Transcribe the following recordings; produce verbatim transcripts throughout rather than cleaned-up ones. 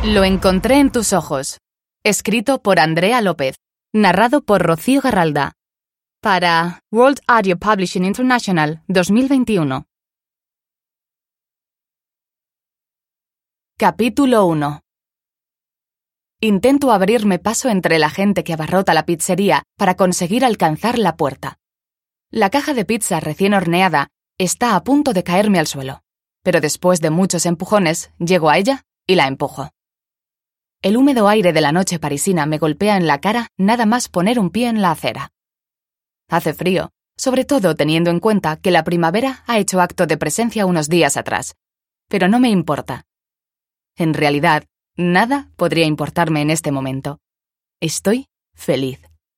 Lo encontré en tus ojos. Escrito por Andrea López. Narrado por Rocío Garralda. Para World Audio Publishing International dos mil veintiuno. Capítulo uno. Intento abrirme paso entre la gente que abarrota la pizzería para conseguir alcanzar la puerta. La caja de pizza recién horneada está a punto de caerme al suelo, pero después de muchos empujones llego a ella y la empujo. El húmedo aire de la noche parisina me golpea en la cara nada más poner un pie en la acera. Hace frío, sobre todo teniendo en cuenta que la primavera ha hecho acto de presencia unos días atrás, pero no me importa. En realidad, nada podría importarme en este momento. Estoy feliz.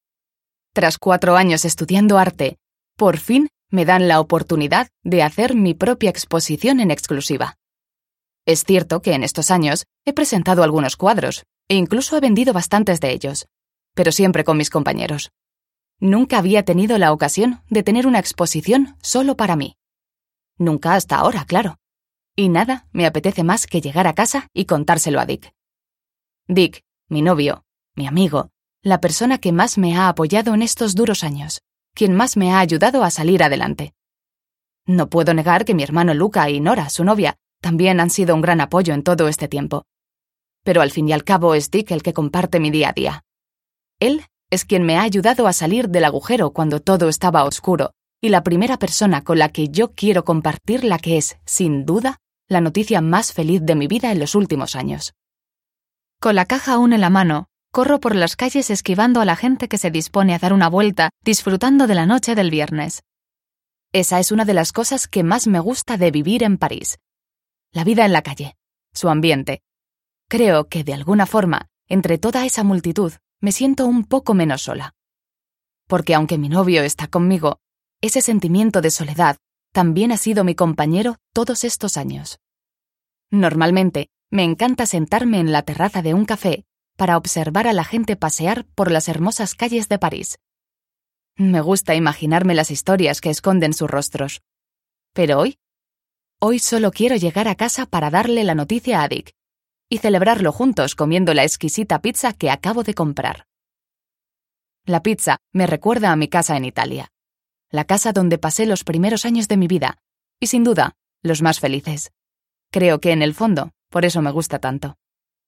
Tras cuatro años estudiando arte, por fin me dan la oportunidad de hacer mi propia exposición en exclusiva. Es cierto que en estos años he presentado algunos cuadros e incluso he vendido bastantes de ellos, pero siempre con mis compañeros. Nunca había tenido la ocasión de tener una exposición solo para mí. Nunca hasta ahora, claro. Y nada me apetece más que llegar a casa y contárselo a Dick. Dick, mi novio, mi amigo, la persona que más me ha apoyado en estos duros años, quien más me ha ayudado a salir adelante. No puedo negar que mi hermano Luca y Nora, su novia, también han sido un gran apoyo en todo este tiempo. Pero al fin y al cabo es Dick el que comparte mi día a día. Él es quien me ha ayudado a salir del agujero cuando todo estaba oscuro, y la primera persona con la que yo quiero compartir la que es, sin duda, la noticia más feliz de mi vida en los últimos años. Con la caja aún en la mano, corro por las calles esquivando a la gente que se dispone a dar una vuelta, disfrutando de la noche del viernes. Esa es una de las cosas que más me gusta de vivir en París. La vida en la calle, su ambiente. Creo que, de alguna forma, entre toda esa multitud, me siento un poco menos sola. Porque aunque mi novio está conmigo, ese sentimiento de soledad también ha sido mi compañero todos estos años. Normalmente, me encanta sentarme en la terraza de un café para observar a la gente pasear por las hermosas calles de París. Me gusta imaginarme las historias que esconden sus rostros. Pero hoy, hoy solo quiero llegar a casa para darle la noticia a Dick y celebrarlo juntos comiendo la exquisita pizza que acabo de comprar. La pizza me recuerda a mi casa en Italia, la casa donde pasé los primeros años de mi vida y, sin duda, los más felices. Creo que en el fondo, por eso me gusta tanto.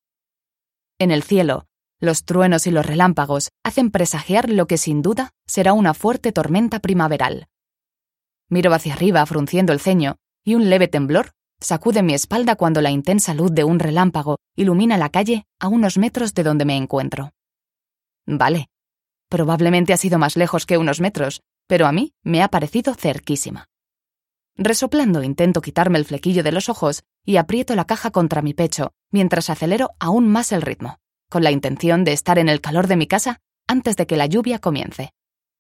En el cielo, los truenos y los relámpagos hacen presagiar lo que sin duda será una fuerte tormenta primaveral. Miro hacia arriba frunciendo el ceño y un leve temblor sacude mi espalda cuando la intensa luz de un relámpago ilumina la calle a unos metros de donde me encuentro. Vale, probablemente ha sido más lejos que unos metros, pero a mí me ha parecido cerquísima. Resoplando intento quitarme el flequillo de los ojos y aprieto la caja contra mi pecho mientras acelero aún más el ritmo, con la intención de estar en el calor de mi casa antes de que la lluvia comience.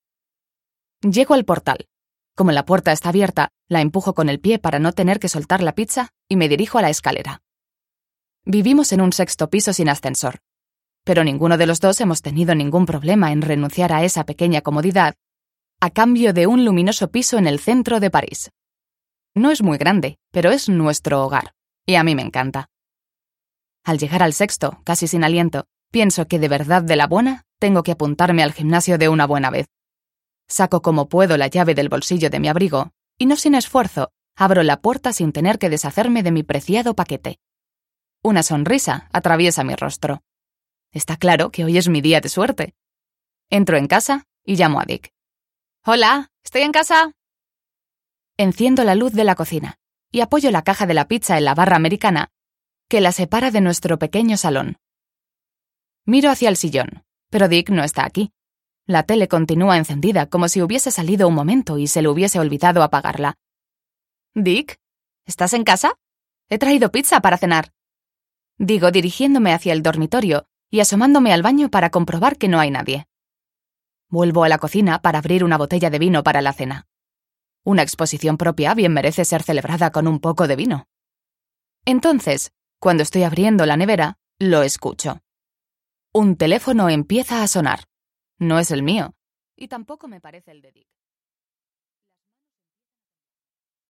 Llego al portal. Como la puerta está abierta, la empujo con el pie para no tener que soltar la pizza y me dirijo a la escalera. Vivimos en un sexto piso sin ascensor, pero ninguno de los dos hemos tenido ningún problema en renunciar a esa pequeña comodidad a cambio de un luminoso piso en el centro de París. No es muy grande, pero es nuestro hogar, y a mí me encanta. Al llegar al sexto, casi sin aliento, pienso que de verdad de la buena tengo que apuntarme al gimnasio de una buena vez. Saco como puedo la llave del bolsillo de mi abrigo y no sin esfuerzo abro la puerta sin tener que deshacerme de mi preciado paquete. Una sonrisa atraviesa mi rostro. Está claro que hoy es mi día de suerte. Entro en casa y llamo a Dick. «Hola, ¿estoy en casa?» Enciendo la luz de la cocina y apoyo la caja de la pizza en la barra americana que la separa de nuestro pequeño salón. Miro hacia el sillón, pero Dick no está aquí. La tele continúa encendida como si hubiese salido un momento y se le hubiese olvidado apagarla. «Dick, ¿estás en casa? He traído pizza para cenar», digo dirigiéndome hacia el dormitorio y asomándome al baño para comprobar que no hay nadie. Vuelvo a la cocina para abrir una botella de vino para la cena. Una exposición propia bien merece ser celebrada con un poco de vino. Entonces, cuando estoy abriendo la nevera, lo escucho. Un teléfono empieza a sonar. No es el mío, y tampoco me parece el de Dick.